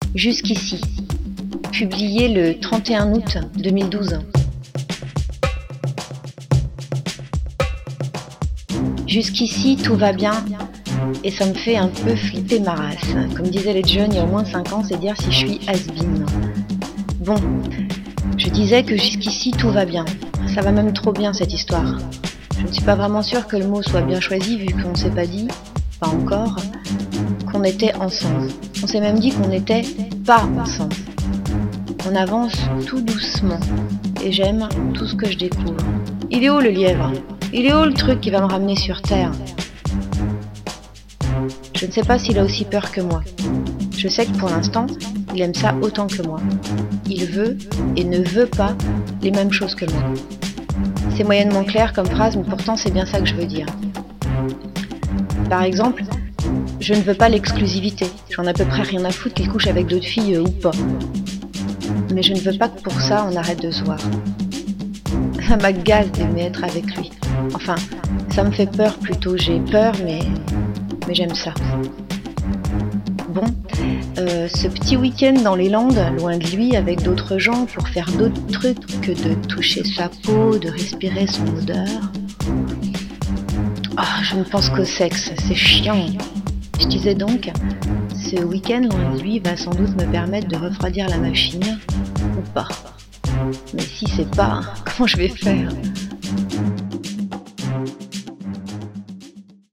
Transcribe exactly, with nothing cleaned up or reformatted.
Jusqu'ici, publié le trente et un août deux mille douze. Jusqu'ici, tout va bien et ça me fait un peu flipper ma race. Comme disaient les jeunes il y a au moins cinq ans, c'est dire si je suis has-been. Bon, je disais que jusqu'ici, tout va bien. Ça va même trop bien cette histoire. Je ne suis pas vraiment sûre que le mot soit bien choisi vu qu'on ne s'est pas dit, pas encore, qu'on était ensemble. On s'est même dit qu'on n'était pas ensemble. On avance tout doucement et j'aime tout ce que je découvre. Il est où le lièvre ? Il est où le truc qui va me ramener sur terre ? Je ne sais pas s'il a aussi peur que moi. Je sais que pour l'instant, il aime ça autant que moi. Il veut et ne veut pas les mêmes choses que moi. C'est moyennement clair comme phrase, mais pourtant c'est bien ça que je veux dire. Par exemple, je ne veux pas l'exclusivité. J'en ai à peu près rien à foutre qu'il couche avec d'autres filles euh, ou pas. Mais je ne veux pas que pour ça on arrête de se voir. Ça m'agace d'aimer être avec lui. Enfin, ça me fait peur plutôt. J'ai peur, mais, mais j'aime ça. Bon, euh, ce petit week-end dans les Landes, loin de lui, avec d'autres gens, pour faire d'autres trucs que de toucher sa peau, de respirer son odeur. Ah, je ne pense qu'au sexe, c'est chiant. Je disais donc, ce week-end loin de lui va sans doute me permettre de refroidir la machine, ou pas. Mais si c'est pas, comment je vais faire ?